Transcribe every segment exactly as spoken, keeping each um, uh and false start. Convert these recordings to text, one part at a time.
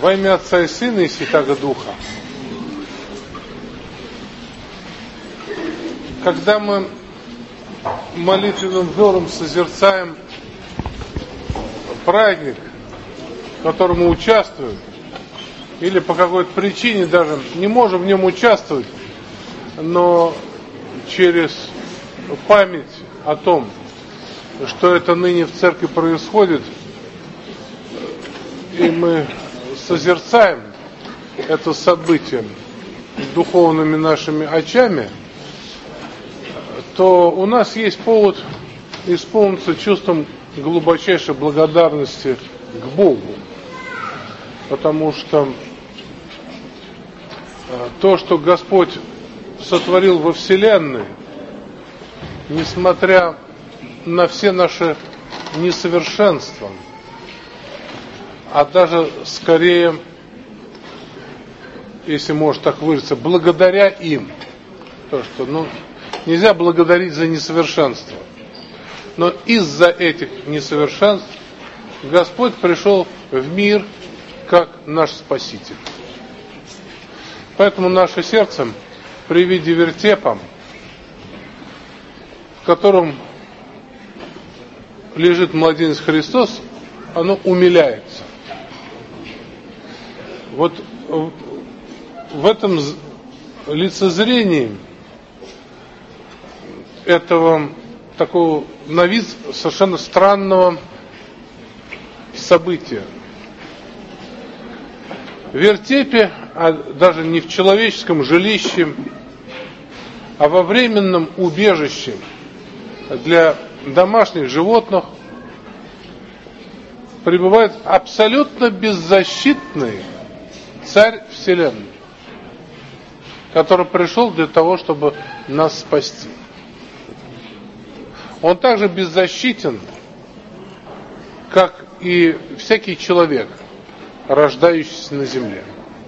Во имя Отца и Сына и Святаго Духа. Когда мы молитвенным взором созерцаем праздник, в котором мы участвуем, или по какой-то причине даже не можем в нем участвовать, но через память о том, что это ныне в церкви происходит, и мы созерцаем это событие духовными нашими очами, то у нас есть повод исполниться чувством глубочайшей благодарности к Богу. Потому что то, что Господь сотворил во Вселенной, несмотря на все наши несовершенства, а даже скорее, если можно так выразиться, благодаря им. То, что, ну, нельзя благодарить за несовершенство. Но из-за этих несовершенств Господь пришел в мир как наш Спаситель. Поэтому наше сердце при виде вертепа, в котором лежит младенец Христос, оно умиляется. Вот в этом лицезрении этого такого на вид совершенно странного события. В вертепе, а даже не в человеческом жилище, а во временном убежище для домашних животных пребывает абсолютно беззащитный Царь Вселенной, который пришел для того, чтобы нас спасти. Он также беззащитен, как и всякий человек, рождающийся на земле.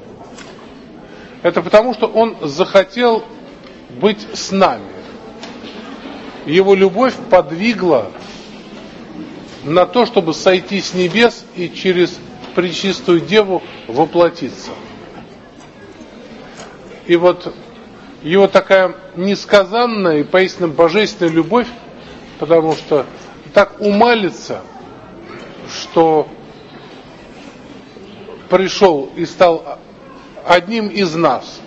Это потому, что он захотел быть с нами. Его любовь подвигла на то, чтобы сойти с небес и через Пречистую Деву воплотиться. И вот его такая несказанная и поистине божественная любовь, потому что так умалится, что пришел и стал одним из нас,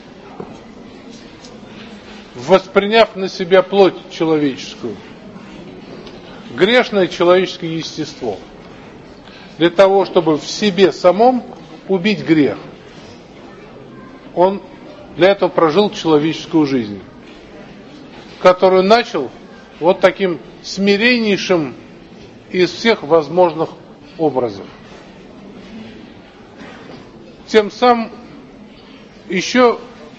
восприняв на себя плоть человеческую, грешное человеческое естество, для того, чтобы в себе самом убить грех. Он для этого прожил человеческую жизнь, которую начал вот таким смиреннейшим из всех возможных образов. Тем самым еще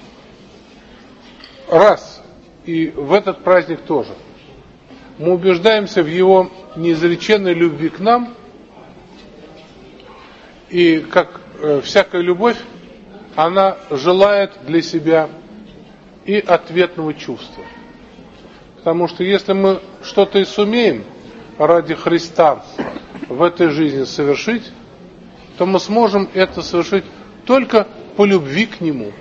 раз, и в этот праздник тоже, мы убеждаемся в его неизреченной любви к нам, и как э, всякая любовь, она желает для себя и ответного чувства. Потому что если мы что-то и сумеем ради Христа в этой жизни совершить, то мы сможем это совершить только по любви к Нему.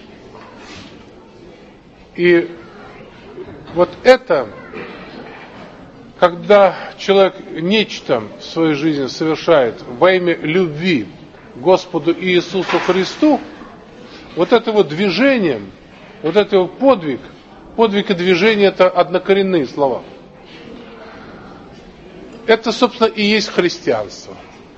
И вот это, когда человек нечто в своей жизни совершает во имя любви к Господу Иисусу Христу, вот это вот движение, вот это вот подвиг, подвиг и движение — это однокоренные слова. Это, собственно, и есть христианство.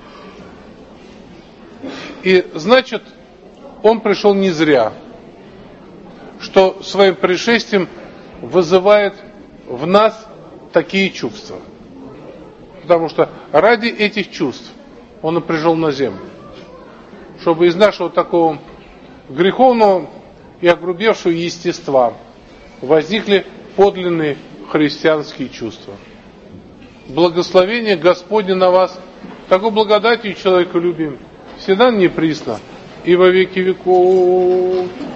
И значит, он пришел не зря, что своим пришествием вызывает в нас такие чувства. Потому что ради этих чувств он и пришел на землю. Чтобы из нашего такого греховного и огрубевшего естества возникли подлинные христианские чувства. Благословение Господне на вас, такой благодатью человеколюбием, всегда неприсно и во веки веков.